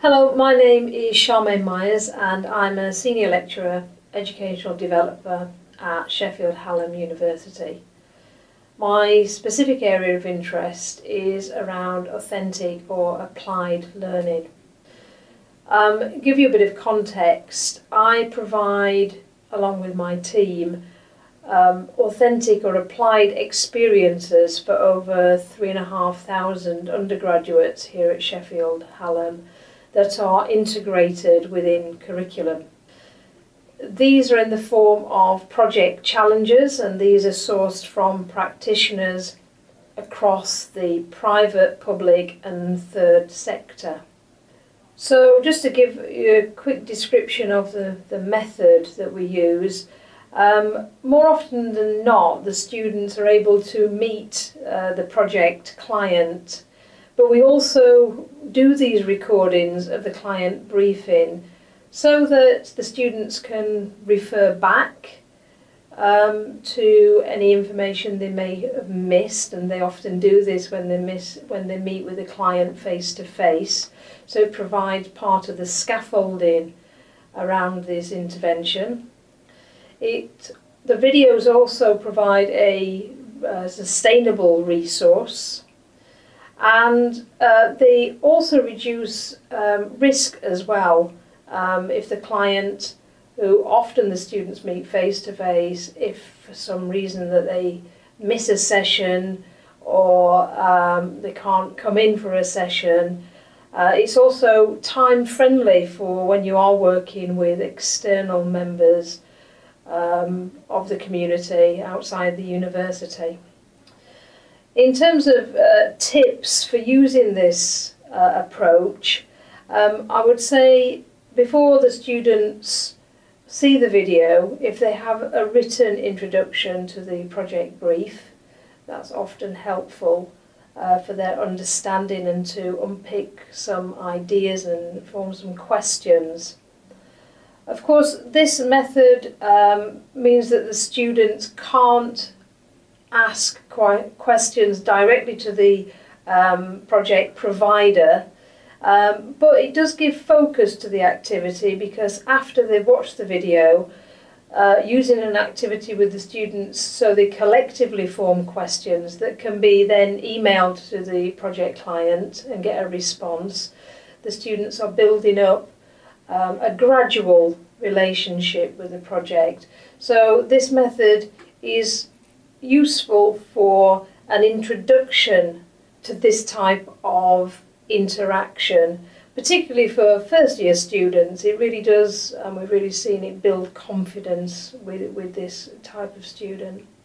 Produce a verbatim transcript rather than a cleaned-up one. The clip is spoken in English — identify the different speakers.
Speaker 1: Hello, my name is Charmaine Myers and I'm a Senior Lecturer, Educational Developer at Sheffield Hallam University. My specific area of interest is around authentic or applied learning. Um, give you a bit of context, I provide, along with my team, um, authentic or applied experiences for over three and a half thousand undergraduates here at Sheffield Hallam that are integrated within curriculum. These are in the form of project challenges, and these are sourced from practitioners across the private, public and third sector. So just to give you a quick description of the, the method that we use, um, more often than not the students are able to meet uh, the project client, but we also do these recordings of the client briefing so that the students can refer back um, to any information they may have missed, and they often do this when they miss when they meet with the client face to face. So it provides part of the scaffolding around this intervention. It the videos also provide a, a sustainable resource. And uh, they also reduce um, risk as well. Um, if the client, who often the students meet face-to-face, if for some reason that they miss a session or um, they can't come in for a session, uh, it's also time-friendly for when you are working with external members um, of the community outside the university. In terms of uh, tips for using this uh, approach, um, I would say before the students see the video, if they have a written introduction to the project brief, that's often helpful uh, for their understanding and to unpick some ideas and form some questions. Of course, this method um, means that the students can't ask questions directly to the um, project provider, um, but it does give focus to the activity, because after they've watched the video, uh, using an activity with the students so they collectively form questions that can be then emailed to the project client and get a response. The students are building up um, a gradual relationship with the project. So this method is useful for an introduction to this type of interaction, particularly for first year students. It really does, and we've really seen it build confidence with, with this type of student.